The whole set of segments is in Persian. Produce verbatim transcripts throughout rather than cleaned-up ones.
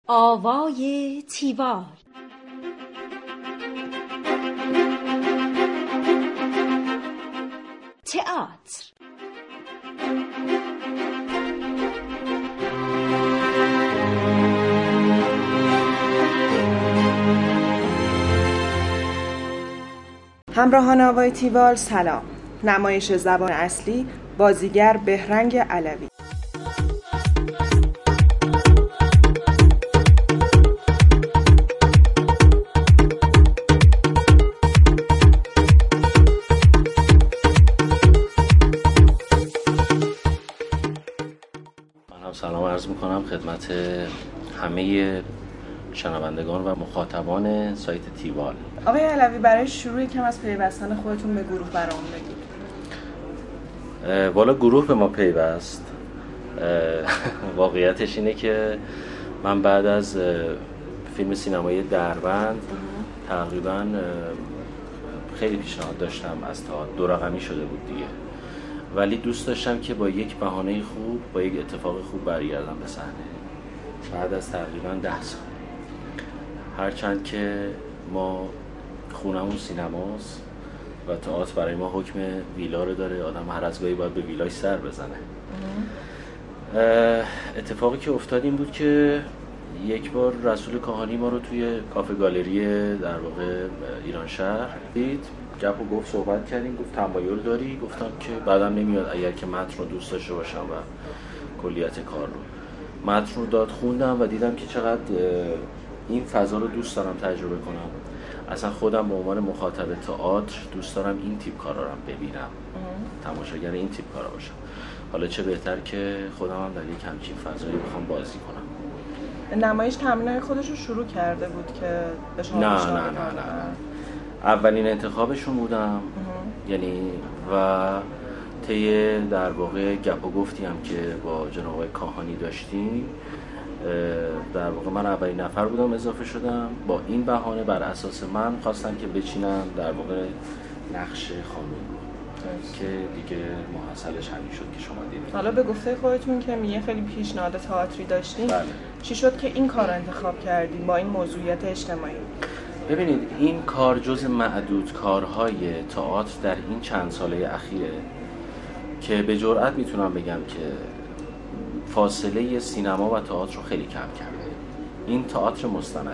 آوای تیوال. تئاتر. همراهان آوای تیوال سلام. نمایش زبان اصلی، بازیگر بهرنگ علوی. من سلام عرض میکنم خدمت همه شنوندگان و مخاطبان سایت تیوال. آقای علوی، برای شروع کم از پیوستن خودتون به گروه برامون بگید. والا گروه به ما پیوست. واقعیتش اینه که من بعد از فیلم سینمایی دربند تقریبا خیلی پیشنهاد داشتم از تئاتر، دو رقمی شده بود دیگه، ولی دوست داشتم که با یک بهانه خوب، با یک اتفاق خوب برگردم به صحنه بعد از تقریبا ده سال. هرچند که ما خونمون سینماست و تئاتر برای ما حکم ویلا رو داره، آدم هر از گاهی باید به ویلاش سر بزنه. اتفاقی که افتاد این بود که یک بار رسول کاهانی ما رو توی کافه گالری در واقع ایران شهر دید، گپ و گفت، صحبت کردیم، گفت تمایل داری؟ گفتم که بعدم نمیاد اگر که متن رو دوست داشته باشم و کلیت کار رو. متن رو داد خوندم و دیدم که چقدر این فضا رو دوست دارم تجربه کنم. اصلا خودم به عنوان مخاطب تئاتر دوست دارم این تیپ کارا رو ببینم، تماشاگر این تیپ کارا باشم. حالا چه بهتر که خودم هم در یک همچین فضایی بخوام بازی کنم. نمایش تمرینای خودش رو شروع کرده بود که به شما نه نه نه نه نه اولین انتخابشون بودم، یعنی و طی در واقع گپ و گفتی هم که با جناب آقای کاهانی داشتیم، در واقع من اولین نفر بودم اضافه شدم. با این بهانه بر اساس من خواستم که بچینم در واقع نقش خانم رو که دیگه محصلش همین شد که شما دیدید. حالا به گفته خودتون که میگه خیلی پیشنهاد تئاتری داشتین، بله. چی شد که این کار رو انتخاب کردین با این موضوعیت اجتماعی؟ ببینید، این کار جز معدود کارهای تئاتر در این چند ساله اخیره که به جرئت میتونم بگم که فاصله سینما و تئاتر رو خیلی کم کرده. این تئاتر مستنده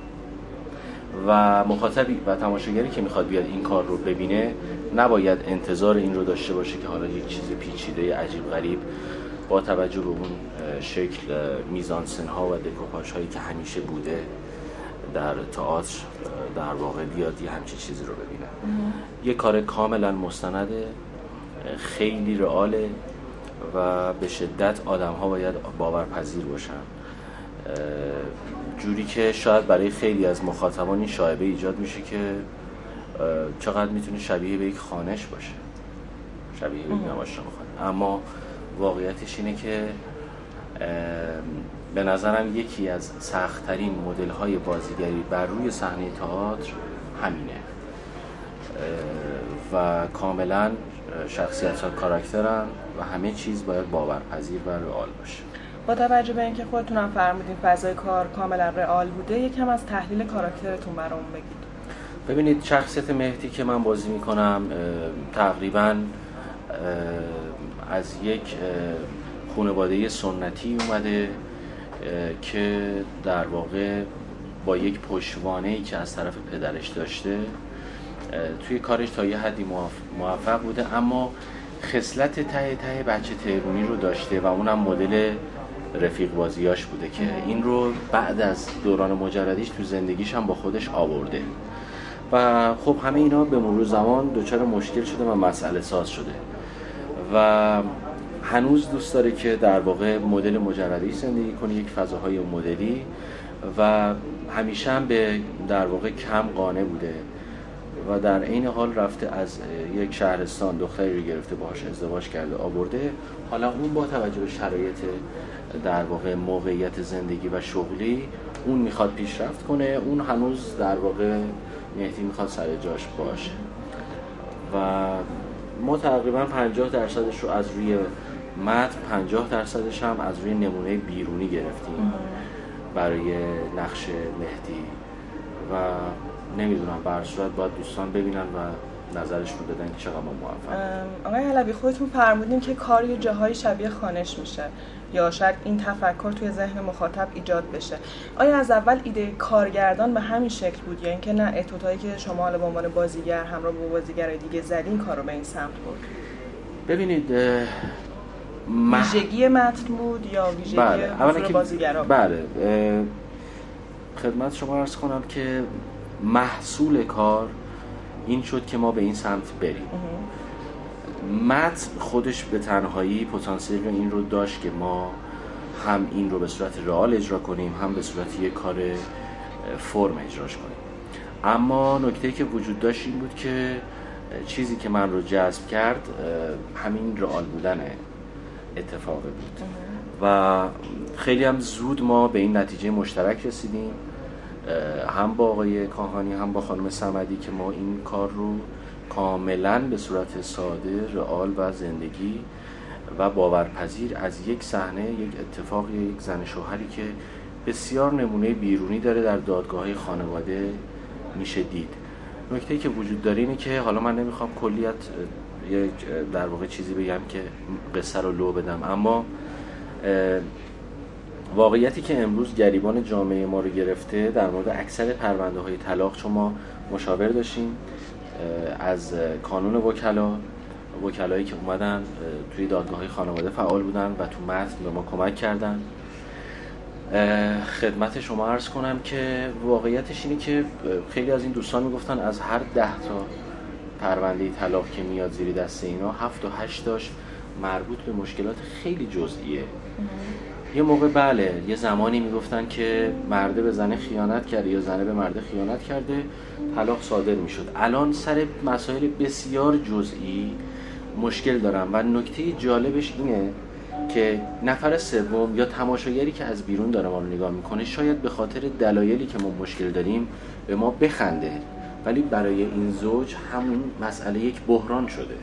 و مخاطبی و تماشاگری که میخواد بیاد این کار رو ببینه نباید انتظار این رو داشته باشه که حالا یک چیز پیچیده عجیب غریب با توجه به اون شکل میزانسن ها و دکوپاژ هایی که همیشه بوده در تئاتر در واقع بیاد یه همچین چیزی رو ببینه. یه کار کاملا مستنده، خیلی رئاله و به شدت آدم ها باید باورپذیر باشن، جوری که شاید برای خیلی از مخاطبان این شایبه ایجاد میشه که چقدر میتونه شبیه به یک خانش باشه، شبیه به یک نمایشنامه خانه. اما واقعیتش اینه که به نظرم یکی از سخت‌ترین مدل‌های بازیگری بر روی صحنه تئاتر همینه و کاملا شخصیت‌ها کاراکترن و همه چیز باید باورپذیر و رئال باشه. با توجه به اینکه خودتون هم فرمودین فضای کار کاملا رئال بوده، یکم از تحلیل کاراکترتون برامون بگید. ببینید، شخصیت مهدی که من بازی میکنم تقریبا از یک خانواده سنتی اومده که در واقع با یک پشتوانه‌ای که از طرف پدرش داشته توی کارش تا یه حدی موفق بوده، اما خصلت ته ته بچه تهرونی رو داشته و اونم مدل رفیق بازیاش بوده که این رو بعد از دوران مجردیش تو زندگیش هم با خودش آورده و خب همه اینا به مرور زمان دچار مشکل شده و مسئله ساز شده و هنوز دوست داره که در واقع مدل مجردی زندگی کنه، یک فضاهای مدلی، و همیشه هم به در واقع کم قانع بوده و در این حال رفته از یک شهرستان دختری رو گرفته، باهاش ازدواج کرده آورده. حالا اون با توجه به شرایط در واقع موقعیت زندگی و شغلی اون میخواد پیشرفت کنه، اون هنوز در واقع مهدی میخواد سر جاش باشه و ما تقریبا پنجاه درصدش رو از روی متن، پنجاه درصدش هم از روی نمونه بیرونی گرفتیم برای نقش مهدی و نمیدونم، به هر صورت باید دوستان ببینن و نظرشون بدن که چقدر ما موفق. آقای علوی، خودتون فرمودین که کار یه جاهای شبیه خانش میشه یا شاید این تفکر توی ذهن مخاطب ایجاد بشه. آیا از اول ایده کارگردان به همین شکل بود یا اینکه نه اتوتایی که شما حالا به عنوان بازیگر همراه با بازیگرای دیگه زدین کار رو به این سمت برد؟ ببینید ویژگی متن بود یا ویژگی بله. حضور بازیگرا؟ بله، خدمت شما عرض کنم که محصول کار این شد که ما به این سمت بریم. متن خودش به تنهایی پتانسیل این رو داشت که ما هم این رو به صورت رئال اجرا کنیم، هم به صورت یک کار فرم اجراش کنیم. اما نکته‌ای که وجود داشت این بود که چیزی که من رو جذب کرد همین رئال بودن اتفاقی بود و خیلی هم زود ما به این نتیجه مشترک رسیدیم، هم با آقای کاهانی هم با خانم صمدی، که ما این کار رو کاملا به صورت ساده، رئال و زندگی و باورپذیر از یک صحنه، یک اتفاق، یک زن شوهری که بسیار نمونه بیرونی داره در دادگاه‌های خانواده میشه دید. نکته‌ای که وجود داره اینه که حالا من نمیخوام کلیت یک در واقع چیزی بگم که قصه رو لو بدم، اما واقعیتی که امروز گریبان جامعه ما رو گرفته در مورد اکثر پرونده‌های طلاق، چون ما مشاور داشتیم از کانون وکلا، وکلایی که اومدن توی دادگاه‌های خانواده فعال بودن و تو متن به ما کمک کردن. خدمت شما عرض کنم که واقعیتش اینه که خیلی از این دوستان میگفتن از هر ده تا پرونده طلاق که میاد زیر دست اینا، هفت تا هشت تاش مربوط به مشکلات خیلی جزئیه. یه موقع بله، یه زمانی میگفتن که مرده به زنه خیانت کرده یا زنه به مرده خیانت کرده، طلاق صادر میشد. الان سر مسائل بسیار جزئی مشکل دارم و نکته جالبش اینه که نفر سوم یا تماشاگری که از بیرون داره ما رو نگاه میکنه شاید به خاطر دلایلی که ما مشکل داریم به ما بخنده، ولی برای این زوج همون مسئله یک بحران شده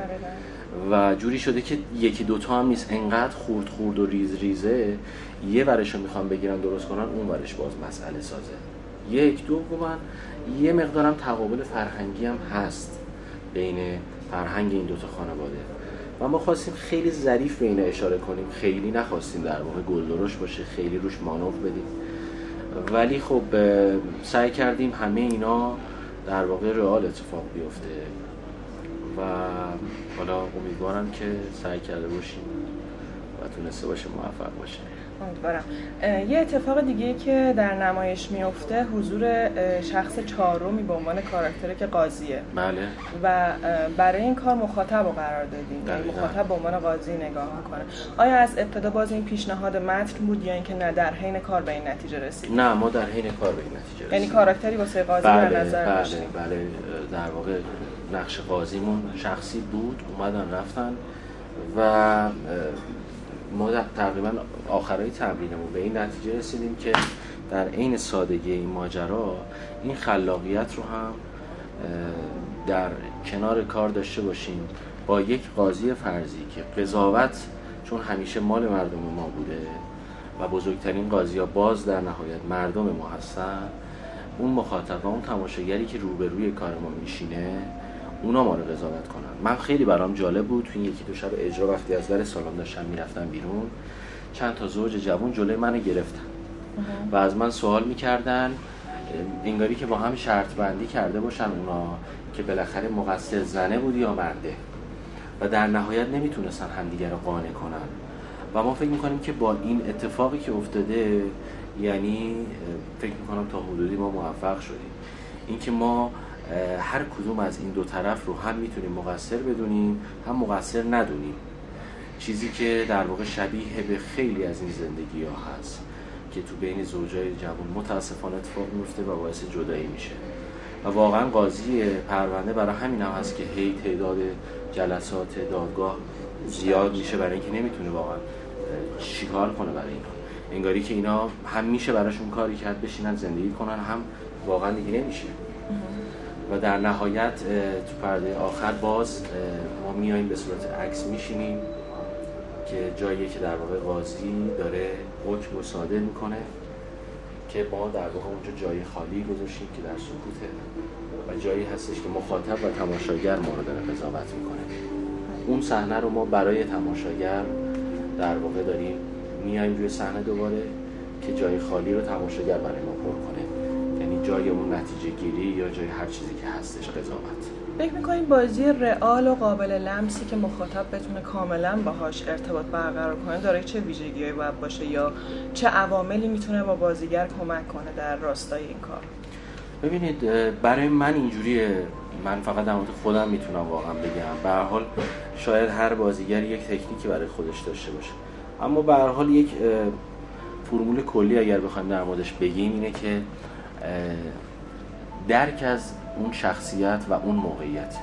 و جوری شده که یکی دوتا هم نیست، انقدر خورد خورد و ریز ریزه، یه ورشو میخوام بگیرن درست کنن، اون ورش باز مسئله سازه. یک دوما یه مقدارم تقابل فرهنگی هم هست بین فرهنگ این دوتا خانواده و ما خواستیم خیلی ظریف به اینا اشاره کنیم، خیلی نخواستیم در واقع گلدرش باشه، خیلی روش مانور بدیم، ولی خب سعی کردیم همه اینا در واقع رئال اتفاق بیفته و حالا امیدوارم که سعی کرده باشیم و تونسته باشه موفق باشه. امیدوارم. یه اتفاق دیگه که در نمایش میفته حضور شخص چهارمی به عنوان کاراکتری که قاضیه. بله. و برای این کار مخاطب رو قرار دادیم، یعنی مخاطب به عنوان قاضی نگاه میکنه. آیا از ابتدا باز این پیشنهاد متن بود یا اینکه نه در حین کار به این نتیجه رسید؟ نه، ما در حین کار به این نتیجه رسیدیم. یعنی کاراکتری واسه قاضی بله، در نظر بله، داشتیم. بله، در واقع نقش قاضیمون شخصی بود، اومدن رفتن و ما تقریبا آخرای تمرینمون به این نتیجه رسیدیم که در عین سادگی این ماجرا این خلاقیت رو هم در کنار کار داشته باشیم با یک قاضی فرضی که قضاوت چون همیشه مال مردم ما بوده و بزرگترین قاضی ها باز در نهایت مردم ما هستن، اون مخاطب و اون تماشاگری که روبروی کار ما میشینه اونا ما رو قضاوت کنن. من خیلی برام جالب بود تو این یکی دو شب اجرا وقتی از در سالن داشتم میرفتم بیرون، چند تا زوج جوان جلوی منو گرفتن و از من سوال میکردن انگاری که با هم شرط بندی کرده باشن اونا که بالاخره مقصر زنه بود یا مرده و در نهایت نمیتونستن همدیگه رو قانع کنن و ما فکر میکنیم که با این اتفاقی که افتاده یعنی فکر میکنم تا حدودی ما موفق شدیم، اینکه ما هر کدوم از این دو طرف رو هم میتونیم مقصر بدونیم هم مقصر ندونیم، چیزی که در واقع شبیه به خیلی از این زندگی ها هست که تو بین زوجای جوان متاسفانه اتفاق میفته و باعث جدایی میشه و واقعا قاضی پرونده برای همین هم هست که هی تعداد جلسات دادگاه زیاد میشه برای اینکه نمیتونه واقعا چیکار کنه برای اینا، انگاری که اینا هم میشه براشون کاری کرد بشینن زندگی کنن هم واقعا دیگه نمیشه و در نهایت تو پرده آخر باز ما میاییم به صورت عکس میشینیم که جایی که در واقع قاضی داره حکم رو صادر میکنه که ما در واقع اونجا جای خالی گذاشتیم که در سکوته و جایی هستش که مخاطب و تماشاگر ما رو داره قضاوت میکنه. اون صحنه رو ما برای تماشاگر در واقع داریم میایم روی صحنه دوباره که جای خالی رو تماشاگر برای ما پر کنه، یعنی جای اون نتیجه گیری یا جای هر چیزی که هستش قضاوت. فکر می‌کنید بازی رئال و قابل لمسی که مخاطب بتونه کاملا باهاش ارتباط برقرار کنه داره چه ویژگی‌هایی باید باشه یا چه عواملی میتونه با بازیگر کمک کنه در راستای این کار؟ ببینید برای من اینجوریه، من فقط در مورد خودم میتونم واقعا بگم، به هر حال شاید هر بازیگر یک تکنیکی برای خودش داشته باشه، اما به هر حال یک فرمول کلی اگر بخوایم در موردش بگیم اینه که درک از اون شخصیت و اون موقعیت.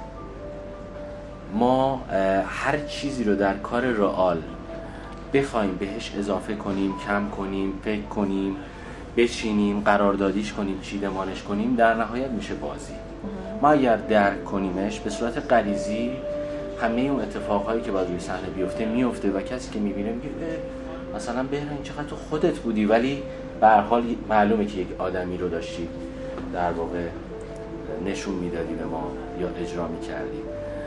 ما هر چیزی رو در کار رئال بخوایم بهش اضافه کنیم، کم کنیم، فکر کنیم، بچینیم، قراردادیش کنیم، چیدمانش کنیم، در نهایت میشه بازی. ما اگر درک کنیمش به صورت غریزی همه اون اتفاقهایی که باید روی صحنه بیفته میفته و کسی که میبینه میگه مثلا بهرنگ چقدر تو خودت بودی، ولی به هر حال معلومه که یک آدمی رو داشتی در واقع نشون میدادی به ما یا اجرا میکردی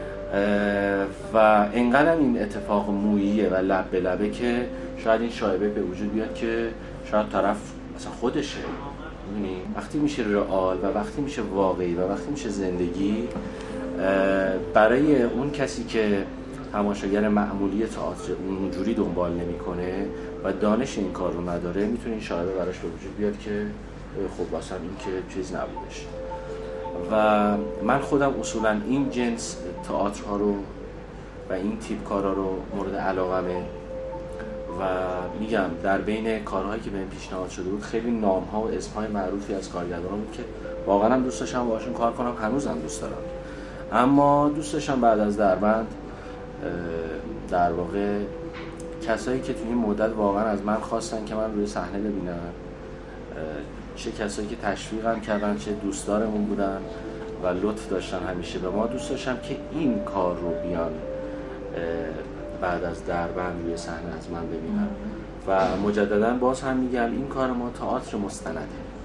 و انقدر این اتفاق موییه و لب به لبه که شاید این شایبه به وجود بیاد که شاید طرف مثلا خودشه. می‌دونی وقتی میشه رئال و وقتی میشه واقعی و وقتی میشه زندگی، برای اون کسی که تماشاگر معمولی تئاتر اونجوری دنبال نمیکنه و دانش این کار رو نداره، میتونه این شایبه براش به وجود بیاد که خب واسه این که چیز نبودش. و من خودم اصولا این جنس تئاترها رو و این تیپ کارها رو مورد علاقمه و میگم در بین کارهایی که بهم پیشنهاد شده بود خیلی نام‌ها و اسم‌های معروفی از کارگردانان بود که واقعا هم دوست داشتم باهاشون کار کنم، هنوزم دوست دارم، اما دوست داشتم بعد از دربند در واقع کسایی که توی این مدت واقعا از من خواستن که من روی صحنه ببینم، چه کسایی که تشویقم کردن، چه دوستدارمون بودن و لطف داشتن همیشه به ما، دوست داشتم که این کار رو بیان بعد از دربند روی صحنه از من ببینم و مجددا باز هم میگم این کار ما تئاتر مستنده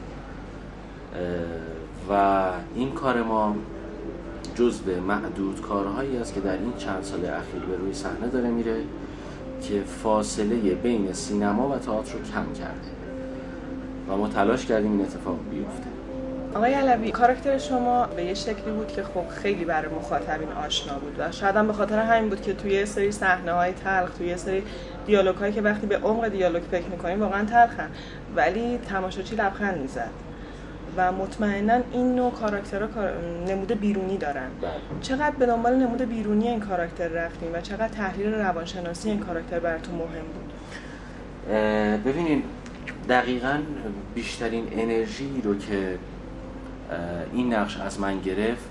و این کار ما جزء معدود کارهایی است که در این چند سال اخیر به روی صحنه داره میره که فاصله بین سینما و تئاتر رو کم کرده و ما تلاش کردیم این اتفاق بیفته. آقای علوی، کاراکتر شما به یه شکلی بود که خب خیلی برای مخاطبین آشنا بود و شاید هم به خاطر همین بود که توی یه سری صحنه‌های تلخ، توی یه سری دیالوگ‌هایی که وقتی به عمق دیالوگ فکر می‌کنیم واقعا تلخن ولی تماشاچی لبخند می‌زد و مطمئناً این نوع کاراکترها نمود بیرونی دارن. چقدر به دنبال نمود بیرونی این کاراکتر رفتیم و چقدر تحلیل روانشناسی این کاراکتر براتون مهم بود؟ ببینین دقیقاً بیشترین انرژی رو که این نقش از من گرفت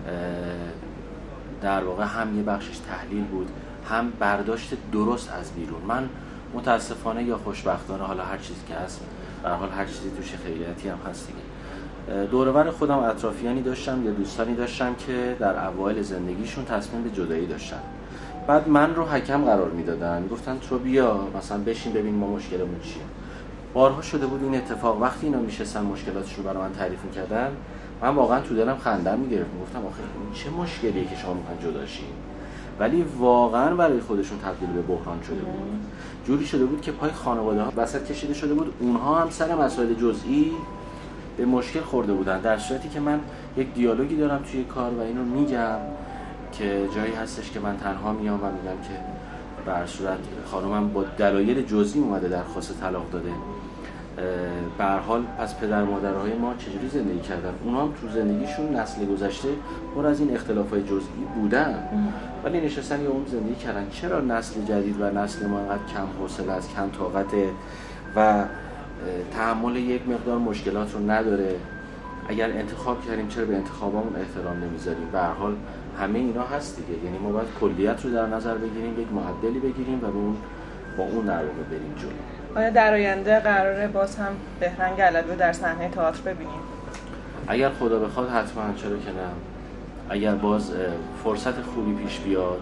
در واقع هم یه بخشش تحلیل بود، هم برداشت درست از بیرون. من متاسفانه یا خوشبختانه، حالا هر چیزی که هست، به هر حال هر چیزی توش خیریتی هم هست دیگه، دور و بر خودم اطرافیانی داشتم یا دوستانی داشتم که در اوایل زندگیشون تصمیم به جدایی داشتن، بعد من رو حکم قرار میدادن، گفتن تو بیا مثلا بشین ببین ما مشکلمون چیه. بارها شده بود این اتفاق. وقتی اینا میشستن مشکلاتش رو برای من تعریف میکردن، من واقعا تو دلم خندم میگرفت، میگفتم آخه این چه مشکلیه که شما میخواین جدا شین، ولی واقعا برای خودشون تبدیل به بحران شده بود. جوری شده بود که پای خانواده ها وسط کشیده شده بود، اونها هم سر مسائل جزئی به مشکل خورده بودن، در صورتی که من یک دیالوگی دارم توی کار و اینو میگم که جایی هستش که من تنها میام و میگم که به هر صورت خانمم با دلایل جزئی اومده درخواست طلاق داده، به هر حال پس پدر مادرهای ما چجوری زندگی کردن؟ اونا هم تو زندگیشون نسل گذشته پر از این اختلافات جزئی بودن ولی نشستن یه عمر زندگی کردن. چرا نسل جدید و نسل ما انقدر کم حوصله است، کم طاقته و تحمل یک مقدار مشکلات رو نداره؟ اگر انتخاب کردیم چرا به انتخابامون احترام نمیذاریم؟ به هر حال همه اینا هست دیگه، یعنی ما باید کلیت رو در نظر بگیریم، یک معدلی بگیریم و به اون با اون در واقع بریم جلو. آیا در آینده قراره باز هم بهرنگ علوی در صحنه تئاتر ببینیم؟ اگر خدا بخواد حتما، چرا که نه. اگر باز فرصت خوبی پیش بیاد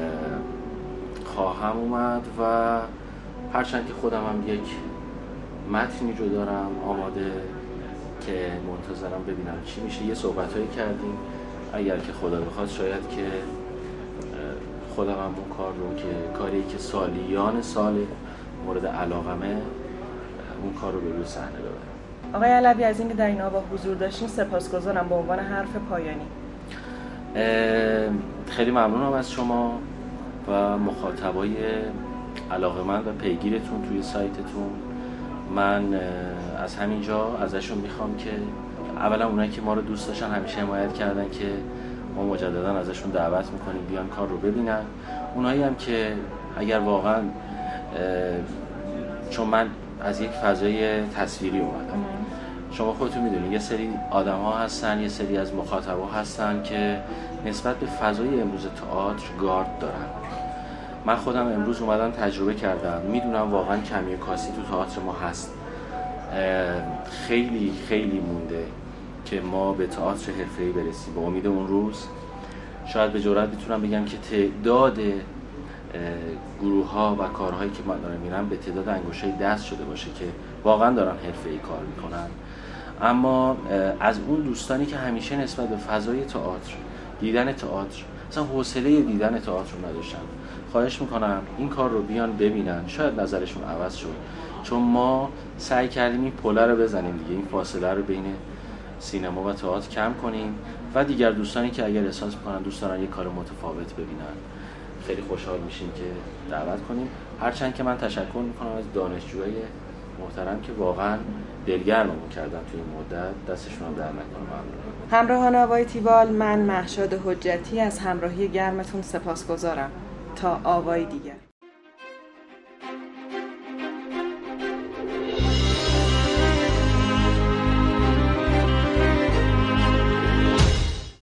خواهم اومد و هرچند که خودم هم یک متنی رو دارم آماده که منتظرم ببینم چی میشه. یه صحبتایی کردیم، اگر که خدا بخواد شاید که خودم هم اون کار رو که کاری که سالیان سال مورد علاقمه اون کار رو به روی صحنه ببرم. آقای علوی از اینکه در اینا با حضور داشتین سپاسگزارم. به عنوان حرف پایانی خیلی ممنونم از شما و مخاطبای علاقه‌مند و پیگیرتون توی سایتتون. من از همینجا ازشون میخوام که اولا اونایی که ما رو دوست داشتن همیشه حمایت کردن که ما مجددا ازشون دعوت میکنیم بیان کار رو ببینن. اونایی هم که اگر واقعا چون من از یک فضای تصویری اومدم، شما خودتون میدونید یه سری آدم ها هستن، یه سری از مخاطبا هستن که نسبت به فضای امروز تئاتر گارد دارن. من خودم امروز اومدم تجربه کردم، میدونم واقعا کمی کاسی تو تئاتر ما هست. خیلی خیلی مونده که ما به تئاتر حرفه‌ای برسیم. با امید اون روز شاید به جرئت میتونم بگم که تعداد گروه ها و کارهایی که من دارم میرم به تعداد انگشتای دست شده باشه که واقعا دارن حرفه‌ای کار میکنن. اما از اون دوستانی که همیشه نسبت به فضای تئاتر، دیدن تئاتر، مثلا حوصله دیدن تئاتر رو نداشتن، خواهش میکنم این کار رو بیان ببینن، شاید نظرشون عوض شد. چون ما سعی کردیم این پله رو بزنیم دیگه، این فاصله رو بین سینما و تئاتر کم کنیم و دیگر دوستانی که اگر احساس میکنن دوست دارن یک کار متفاوت ببینن خیلی خوشحال میشیم که دعوت کنیم. هرچند که من تشکر میکنم از دانشجوهای محترم که واقعا دلگرممون کردن توی این مدت، دستشون هم در نکنه. همراهان آوای تیوال، من مهشاد حجتی از همراهی گرمتون سپاسگزارم. تا آوای دیگر.